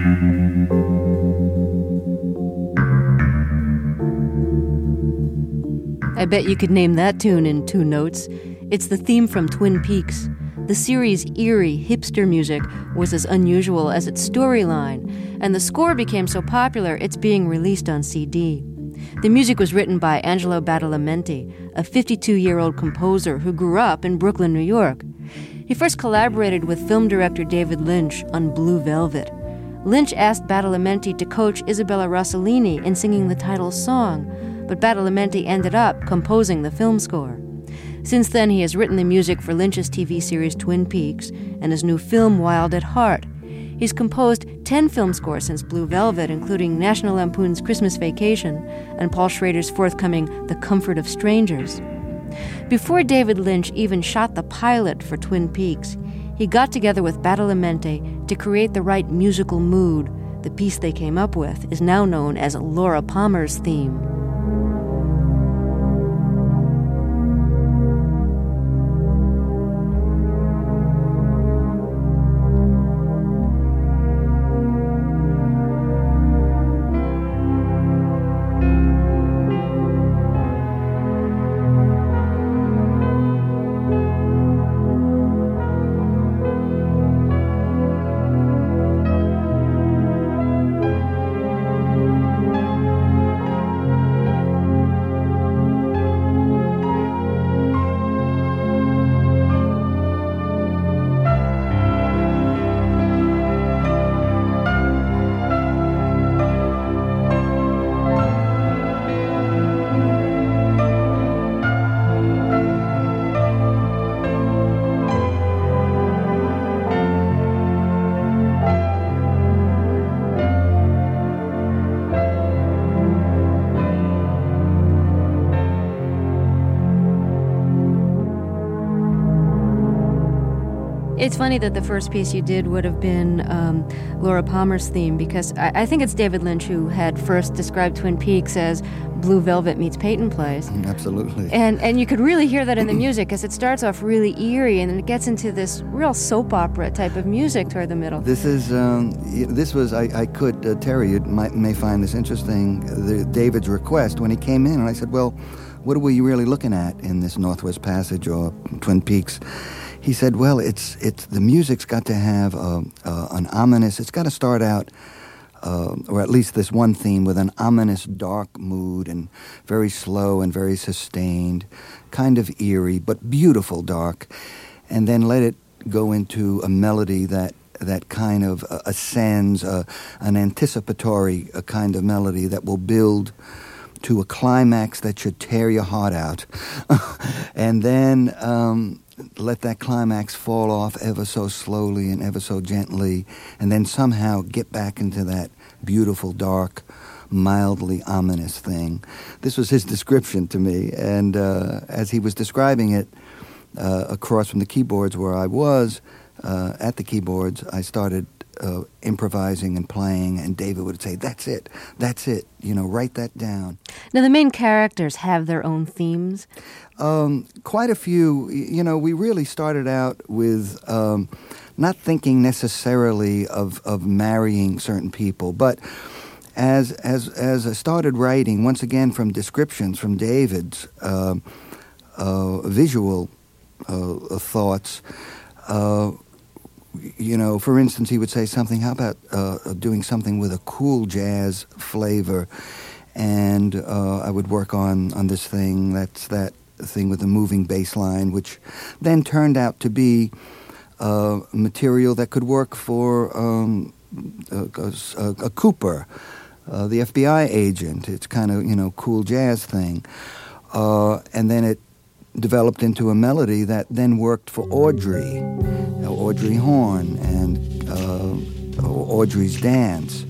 I bet you could name that tune in 2 notes. It's the theme from Twin Peaks. The series' eerie hipster music was as unusual as its storyline, and the score became so popular it's being released on CD. The music was written by Angelo Badalamenti, a 52-year-old composer who grew up in Brooklyn, New York. He first collaborated with film director David Lynch on Blue Velvet. Lynch asked Badalamenti to coach Isabella Rossellini in singing the title song, but Badalamenti ended up composing the film score. Since then, he has written the music for Lynch's TV series Twin Peaks and his new film Wild at Heart. He's composed 10 film scores since Blue Velvet, including National Lampoon's Christmas Vacation and Paul Schrader's forthcoming The Comfort of Strangers. Before David Lynch even shot the pilot for Twin Peaks, he got together with Badalamenti to create the right musical mood. The piece they came up with is now known as Laura Palmer's theme. It's funny that the first piece you did would have been Laura Palmer's theme, because I think it's David Lynch who had first described Twin Peaks as Blue Velvet meets Peyton Place. Absolutely. And you could really hear that in the music, because it starts off really eerie and then it gets into this real soap opera type of music toward the middle. This was, I could, Terry, you may find this interesting, David's request when he came in, and I said, well, what are we really looking at in this Northwest Passage or Twin Peaks? He said, well, it's the music's got to have an ominous, it's got to start out, or at least this one theme, with an ominous dark mood and very slow and very sustained, kind of eerie, but beautiful dark, and then let it go into a melody that kind of ascends, an anticipatory kind of melody that will build to a climax that should tear your heart out. And then let that climax fall off ever so slowly and ever so gently, and then somehow get back into that beautiful, dark, mildly ominous thing. This was his description to me, and as he was describing it, across from the keyboards where I was, at the keyboards, I started improvising and playing, and David would say, that's it, write that down. Now, the main characters have their own themes? Quite a few. We really started out with not thinking necessarily of marrying certain people, but as I started writing, once again from descriptions from David's visual thoughts, for instance, he would say something, how about doing something with a cool jazz flavor? And I would work on this thing, that's that thing with the moving bass line, which then turned out to be material that could work for a Cooper, the FBI agent. It's kind of, cool jazz thing. And then it developed into a melody that then worked for Audrey Horne and Audrey's Dance.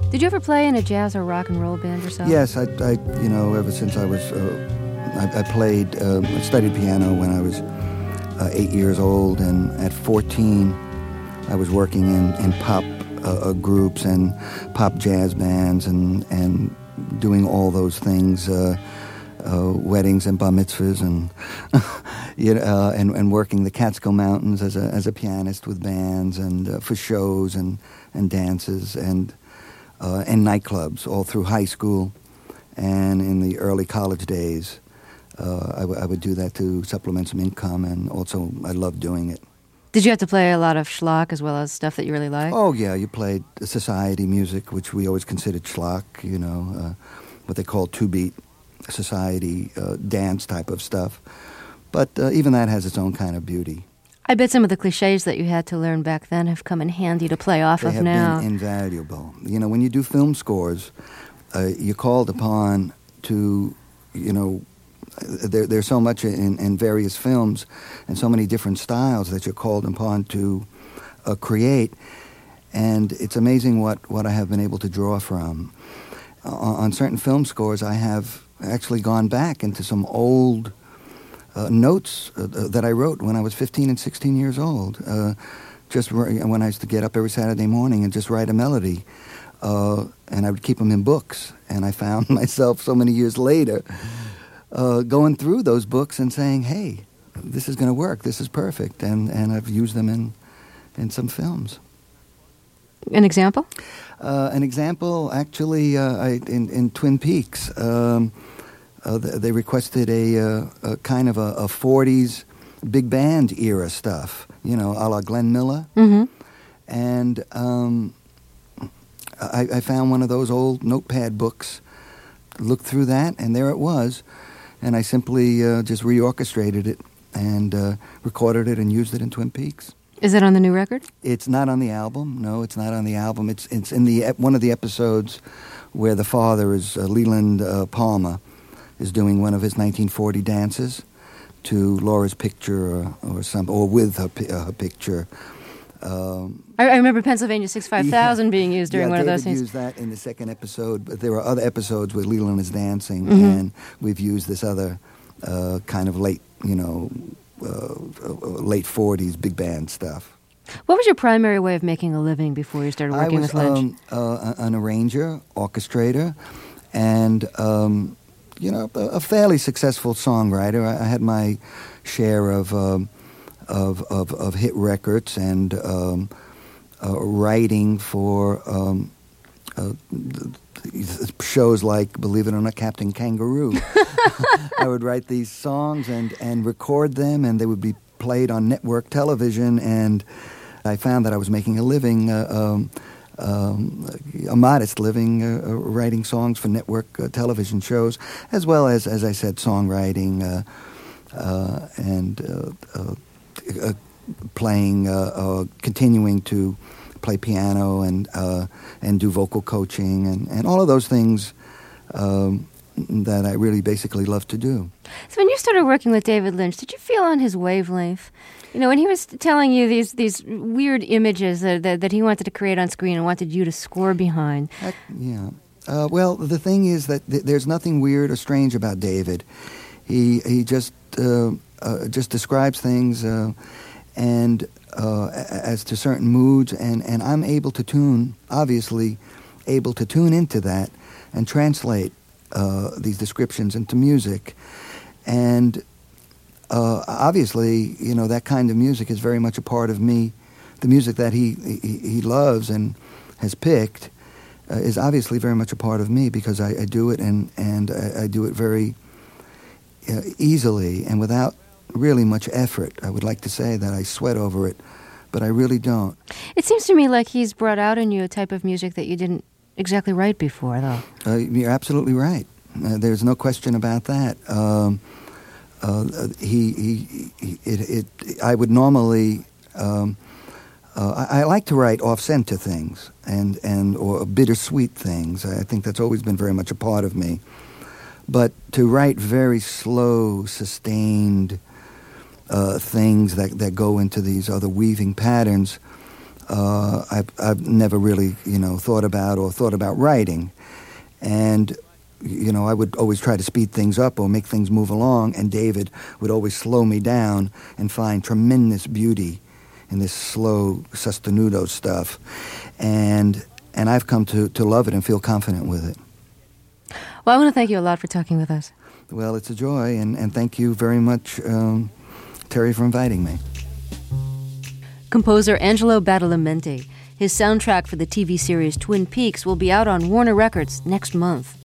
Did you ever play in a jazz or rock and roll band yourself? Yes, I ever since I was, I played, I studied piano when I was 8 years old, and at 14, I was working in pop groups and pop jazz bands and doing all those things, weddings and bar mitzvahs, and and working the Catskill Mountains as a pianist with bands and for shows and dances and nightclubs all through high school and in the early college days. I would do that to supplement some income, and also I loved doing it. Did you have to play a lot of schlock as well as stuff that you really liked? Oh, yeah, you played society music, which we always considered schlock, what they call two-beat society dance type of stuff. But even that has its own kind of beauty. I bet some of the cliches that you had to learn back then have come in handy to play off of now. They have been invaluable. When you do film scores, you're called upon to, there's so much in various films and so many different styles that you're called upon to create. And it's amazing what I have been able to draw from. On certain film scores, I have actually gone back into some old notes that I wrote when I was 15 and 16 years old. Just when I used to get up every Saturday morning and just write a melody. And I would keep them in books. And I found myself so many years later going through those books and saying, hey, this is going to work, this is perfect. And I've used them in some films. An example? An example, actually, in Twin Peaks, they requested a kind of a 40s big band era stuff, a la Glenn Miller. Mm-hmm. And I found one of those old notepad books, looked through that, and there it was. And I simply just reorchestrated it and recorded it and used it in Twin Peaks. Is it on the new record? It's not on the album. No, it's not on the album. It's in one of the episodes where the father is Leland Palmer is doing one of his 1940 dances to Laura's picture or with her picture. I remember Pennsylvania 65000 being used during one of those David scenes. used that in the second episode, but there are other episodes where Leland is dancing, Mm-hmm. and we've used this other kind of late 40s big band stuff. What was your primary way of making a living before you started working with Lynch? I was an arranger, orchestrator, and a fairly successful songwriter. I had my share of hit records and writing for shows like, believe it or not, Captain Kangaroo. I would write these songs and record them, and they would be played on network television, and I found that I was making a living, a modest living, writing songs for network television shows, as well as I said, songwriting and playing, continuing to play piano and do vocal coaching and all of those things that I really basically love to do. So when you started working with David Lynch, did you feel on his wavelength? When he was telling you these weird images that he wanted to create on screen and wanted you to score behind. Yeah. Well, the thing is that there's nothing weird or strange about David. He just describes things and as to certain moods, and I'm able to tune into that and translate these descriptions into music. And obviously, that kind of music is very much a part of me. The music that he loves and has picked is obviously very much a part of me, because I do it and I do it very easily and without really much effort. I would like to say that I sweat over it, but I really don't. It seems to me like he's brought out in you a type of music that you didn't exactly write before, though. You're absolutely right. There's no question about that. I would normally, I like to write off-center things or bittersweet things. I think that's always been very much a part of me. But to write very slow, sustained things that go into these other weaving patterns, I've never really, thought about writing. And, I would always try to speed things up or make things move along, and David would always slow me down and find tremendous beauty in this slow sostenuto stuff. And I've come to love it and feel confident with it. Well, I want to thank you a lot for talking with us. Well, it's a joy, and thank you very much, Terry, for inviting me. Composer Angelo Badalamenti. His soundtrack for the TV series Twin Peaks will be out on Warner Records next month.